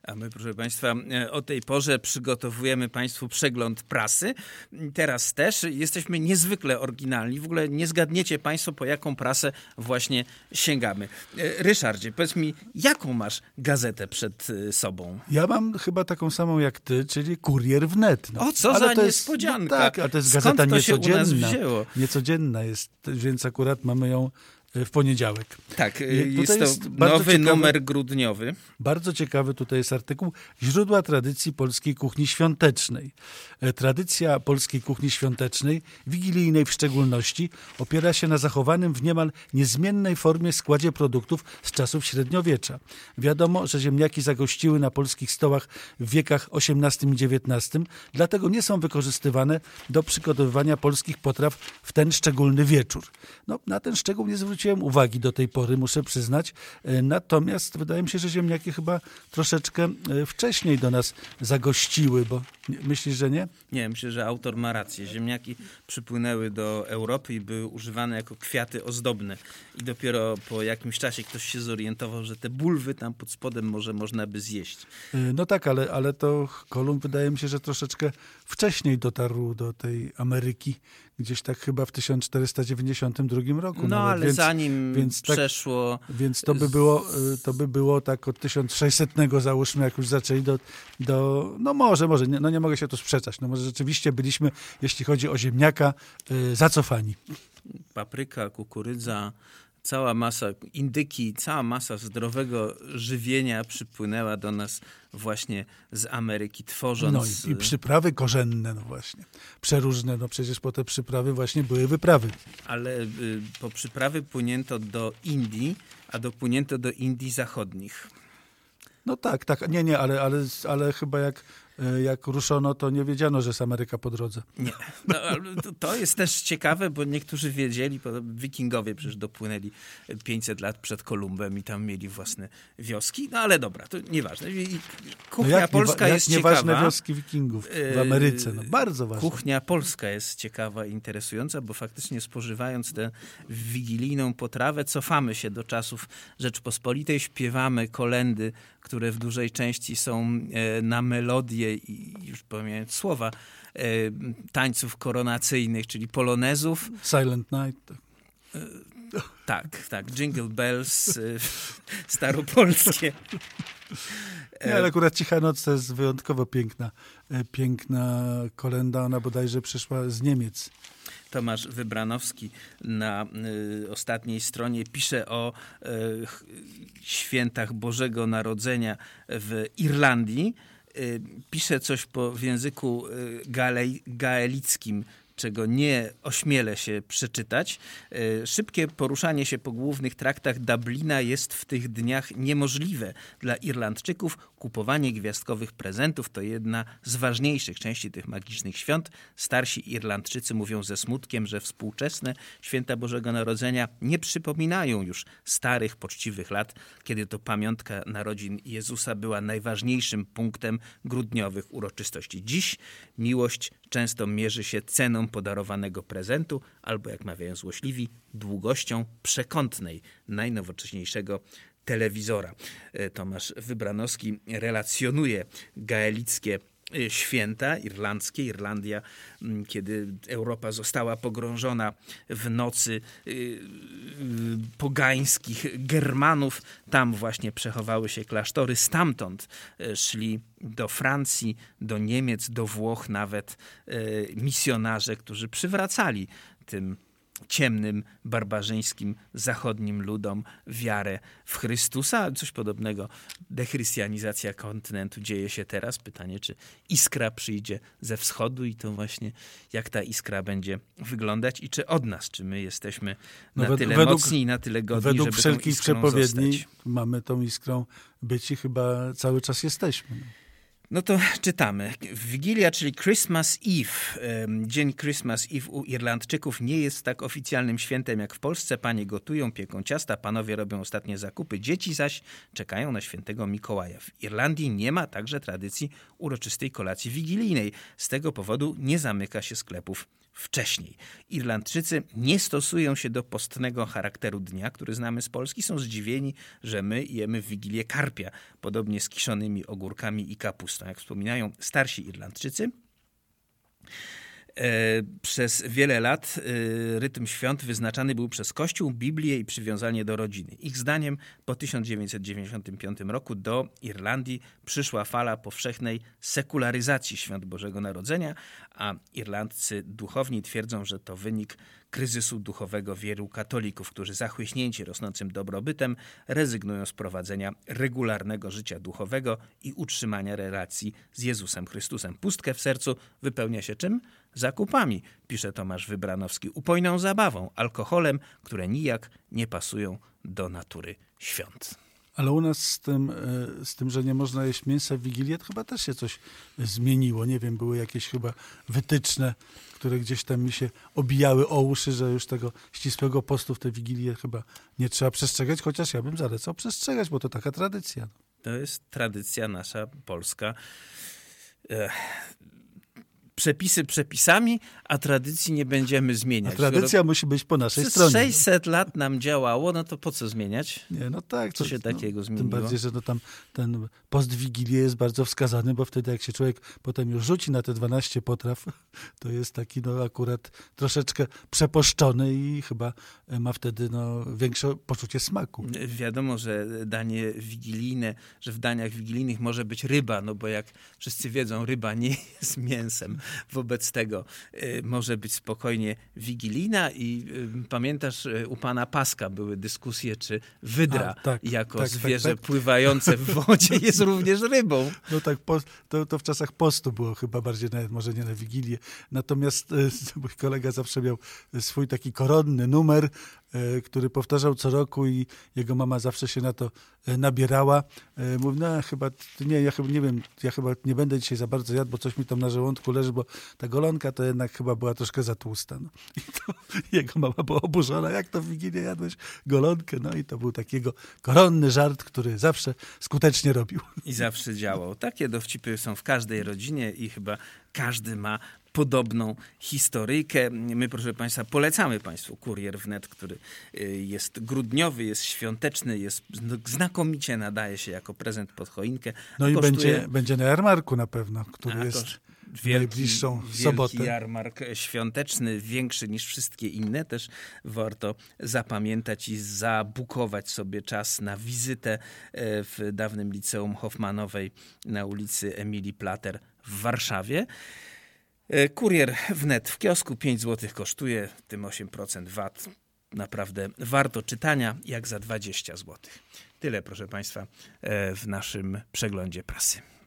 A my, proszę Państwa, o tej porze przygotowujemy Państwu przegląd prasy. Teraz też jesteśmy niezwykle oryginalni. W ogóle nie zgadniecie Państwo, po jaką prasę właśnie sięgamy. Ryszardzie, powiedz mi, jaką masz gazetę przed sobą? Ja mam chyba taką samą jak ty, czyli Kurier Wnet. O, co za niespodzianka. Tak, ale to jest Skąd gazeta to się u nas niecodzienna. wzięło? Niecodzienna jest, więc akurat mamy ją w poniedziałek. Tak, jest to nowy numer grudniowy. Bardzo ciekawy tutaj jest artykuł Źródła tradycji polskiej kuchni świątecznej. Tradycja polskiej kuchni świątecznej, wigilijnej w szczególności, opiera się na zachowanym w niemal niezmiennej formie składzie produktów z czasów średniowiecza. Wiadomo, że ziemniaki zagościły na polskich stołach w wiekach XVIII i XIX, dlatego nie są wykorzystywane do przygotowywania polskich potraw w ten szczególny wieczór. No, na ten szczegół nie zwróciłem uwagi do tej pory, muszę przyznać. Natomiast wydaje mi się, że ziemniaki chyba troszeczkę wcześniej do nas zagościły, bo myślisz, że nie? Nie, myślę, że autor ma rację. Ziemniaki przypłynęły do Europy i były używane jako kwiaty ozdobne. I dopiero po jakimś czasie ktoś się zorientował, że te bulwy tam pod spodem może można by zjeść. No tak, ale to Kolumb wydaje mi się, że troszeczkę wcześniej dotarł do tej Ameryki. Gdzieś tak chyba w 1492 roku. No nawet, ale zanim przeszło... Więc to by było tak od 1600 załóżmy, jak już zaczęli no może, nie mogę się tu sprzeczać. No może rzeczywiście byliśmy, jeśli chodzi o ziemniaka, zacofani. Papryka, kukurydza, cała masa indyki, cała masa zdrowego żywienia przypłynęła do nas właśnie z Ameryki, tworząc... No i przyprawy korzenne, no właśnie. Przeróżne, no przecież po te przyprawy właśnie były wyprawy. Ale po przyprawy płynięto do Indii, a dopłynięto do Indii zachodnich. No tak, nie, ale chyba jak ruszono, to nie wiedziano, że jest Ameryka po drodze. Nie. No, to jest też ciekawe, bo niektórzy wiedzieli, wikingowie przecież dopłynęli 500 lat przed Kolumbem i tam mieli własne wioski, no ale dobra, to nieważne. Kuchnia polska jest ciekawa. Nieważne wioski wikingów w Ameryce, no bardzo ważne. Kuchnia polska jest ciekawa i interesująca, bo faktycznie spożywając tę wigilijną potrawę, cofamy się do czasów Rzeczpospolitej, śpiewamy kolędy, które w dużej części są na melodię i już pomijając słowa, tańców koronacyjnych, czyli polonezów. Silent Night. Tak, Jingle Bells, staropolskie. Nie, ale akurat Cicha Noc to jest wyjątkowo piękna kolenda, ona bodajże przyszła z Niemiec. Tomasz Wybranowski na ostatniej stronie pisze o świętach Bożego Narodzenia w Irlandii. Pisze coś w języku gaelickim, czego nie ośmielę się przeczytać. Szybkie poruszanie się po głównych traktach Dublina jest w tych dniach niemożliwe. Dla Irlandczyków kupowanie gwiazdkowych prezentów to jedna z ważniejszych części tych magicznych świąt. Starsi Irlandczycy mówią ze smutkiem, że współczesne święta Bożego Narodzenia nie przypominają już starych, poczciwych lat, kiedy to pamiątka narodzin Jezusa była najważniejszym punktem grudniowych uroczystości. Dziś miłość często mierzy się ceną podarowanego prezentu albo, jak mawiają złośliwi, długością przekątnej najnowocześniejszego telewizora. Tomasz Wybranowski relacjonuje gaelickie święta irlandzkie. Irlandia, kiedy Europa została pogrążona w nocy pogańskich Germanów, tam właśnie przechowały się klasztory. Stamtąd szli do Francji, do Niemiec, do Włoch nawet misjonarze, którzy przywracali tym ciemnym, barbarzyńskim, zachodnim ludom wiarę w Chrystusa. Coś podobnego, dechrystianizacja kontynentu dzieje się teraz. Pytanie, czy iskra przyjdzie ze wschodu i to właśnie jak ta iskra będzie wyglądać i czy od nas, czy my jesteśmy na tyle mocni i na tyle godni, według żeby wszelkich tą iskrą przepowiedni zostać. mamy tą iskrą być i chyba cały czas jesteśmy. No to czytamy. Wigilia, czyli Christmas Eve. Dzień Christmas Eve u Irlandczyków nie jest tak oficjalnym świętem jak w Polsce. Panie gotują, pieką ciasta, panowie robią ostatnie zakupy. Dzieci zaś czekają na świętego Mikołaja. W Irlandii nie ma także tradycji uroczystej kolacji wigilijnej. Z tego powodu nie zamyka się sklepów wcześniej. Irlandczycy nie stosują się do postnego charakteru dnia, który znamy z Polski. Są zdziwieni, że my jemy w Wigilię karpia, podobnie z kiszonymi ogórkami i kapustą. Jak wspominają starsi Irlandczycy, przez wiele lat rytm świąt wyznaczany był przez Kościół, Biblię i przywiązanie do rodziny. Ich zdaniem po 1995 roku do Irlandii przyszła fala powszechnej sekularyzacji świąt Bożego Narodzenia, a irlandzcy duchowni twierdzą, że to wynik kryzysu duchowego wielu katolików, którzy zachłyśnięci rosnącym dobrobytem rezygnują z prowadzenia regularnego życia duchowego i utrzymania relacji z Jezusem Chrystusem. Pustkę w sercu wypełnia się czym? Zakupami, pisze Tomasz Wybranowski, upojną zabawą, alkoholem, które nijak nie pasują do natury świąt. Ale u nas z tym, że nie można jeść mięsa w Wigilię, to chyba też się coś zmieniło. Nie wiem, były jakieś chyba wytyczne, które gdzieś tam mi się obijały o uszy, że już tego ścisłego postu w tę Wigilię chyba nie trzeba przestrzegać, chociaż ja bym zalecał przestrzegać, bo to taka tradycja. To jest tradycja nasza polska. Przepisy przepisami, a tradycji nie będziemy zmieniać. A tradycja musi być po naszej stronie. 600 lat nam działało, no to po co zmieniać? Nie, no tak. Co się takiego zmieniło? Tym bardziej, że tam ten post Wigilię jest bardzo wskazany, bo wtedy jak się człowiek potem już rzuci na te 12 potraw, to jest taki akurat troszeczkę przeposzczony i chyba ma wtedy większe poczucie smaku. Wiadomo, że danie wigilijne, że w daniach wigilijnych może być ryba, no bo jak wszyscy wiedzą, ryba nie jest mięsem. Wobec tego może być spokojnie wigilijna i pamiętasz, u pana Paska były dyskusje, czy wydra jako zwierzę pływające w wodzie jest również rybą. No tak, to w czasach postu było chyba bardziej, nawet może nie na Wigilię. Natomiast mój kolega zawsze miał swój taki koronny numer, który powtarzał co roku i jego mama zawsze się na to nabierała. Mówi, ja chyba nie wiem, ja chyba nie będę dzisiaj za bardzo jadł, bo coś mi tam na żołądku leży, bo ta golonka to jednak chyba była troszkę za tłusta. No. I to jego mama była oburzona, jak to w Wigilię jadłeś golonkę? No i to był taki jego koronny żart, który zawsze skutecznie robił. I zawsze działał. Takie dowcipy są w każdej rodzinie i chyba każdy ma podobną historyjkę. My, proszę państwa, polecamy państwu Kurier Wnet, który jest grudniowy, jest świąteczny, znakomicie nadaje się jako prezent pod choinkę. No i będzie na jarmarku na pewno, który jest najbliższą sobotę. Wielki jarmark świąteczny, większy niż wszystkie inne. Też warto zapamiętać i zabukować sobie czas na wizytę w dawnym Liceum Hoffmanowej na ulicy Emilii Plater w Warszawie. Kurier Wnet w kiosku 5 zł kosztuje, tym 8% VAT. Naprawdę warto czytania, jak za 20 zł. Tyle, proszę państwa, w naszym przeglądzie prasy.